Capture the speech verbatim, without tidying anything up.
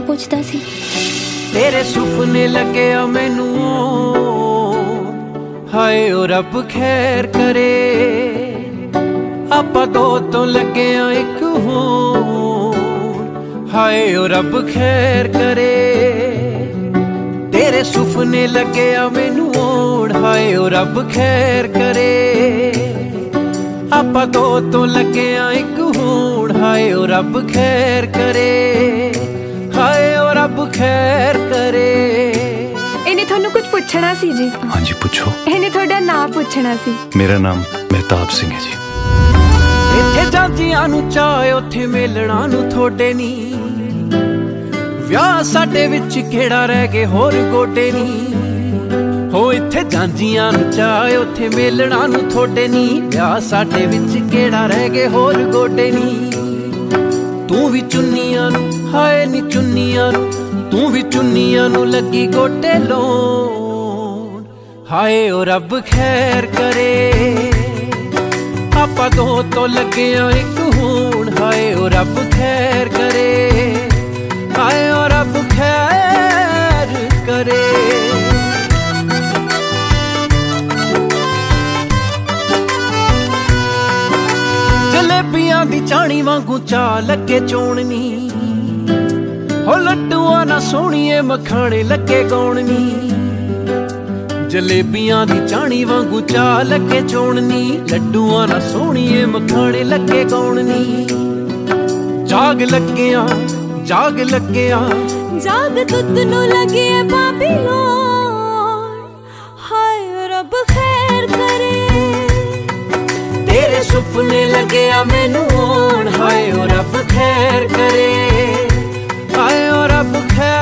ਪੁੱਛਦਾ ਸੀ? तेरे सुपने लगे आ मैनू हाय ओ रब खैर करे आपां दो तो लगे आ एक होर हाय ओ रब खैर करे तेरे सुपने लगे आ मैनू हाय ओ रब खैर करे आपां दो तो लगे आ एक होर हाय ओ रब खैर करे हाय ओ रब खैर करे। इन्हें थानू कुछ पूछना सी जी। हाँ जी पूछो। इन्हें थोड़ा नाम पूछना सी। मेरा नाम मेहताब सिंह है जी। इत्थे जांदियां नू चाहे उत्थे मिलना नू थोड़े नी विआह साडे विच केड़ा रह गए होर गोडे नी हो इत्थे जांदियां नू चाहे उत्थे मिलना नू थोड़े नी विआह साडे विच केड़ा रह गए होर गोडे नी तू भी चुन्नियां नू हाय नी चुन्नियां नू तू भी चुन्नियां नू लगी गोटे लोन हाय ओ रब खैर करे आपां दो तो लगे आ एक होण हाय ओ रब खैर करे हाय ओ रब खैर करे। जलेबियां दी चाणी वांगू चा लगे चोणनी हो लड्डूआं ना सोहणीए मखाणे लगे गौणनी जलेबियां दी चाणी वांगू चा लगे चोणनी लड्डूआं ना सोहणीए मखाणे लगे गौणनी जाग लग्गिया जाग लग्गिया जाग तुद नू लगे बाबीलोन हाय रब खैर करे तेरे सुपने लगे आ मैनू हाय ओ रब खैर करे हाय ओ रब खैर